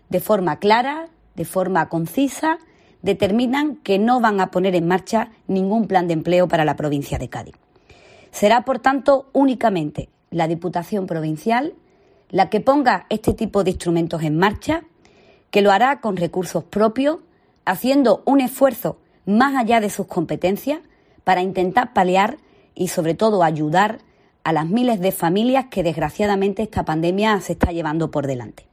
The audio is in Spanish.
de forma clara, de forma concisa, determinan que no van a poner en marcha ningún plan de empleo para la provincia de Cádiz. Será, por tanto, únicamente la Diputación Provincial la que ponga este tipo de instrumentos en marcha, que lo hará con recursos propios, haciendo un esfuerzo más allá de sus competencias para intentar paliar y, sobre todo, ayudar a las miles de familias que, desgraciadamente, esta pandemia se está llevando por delante.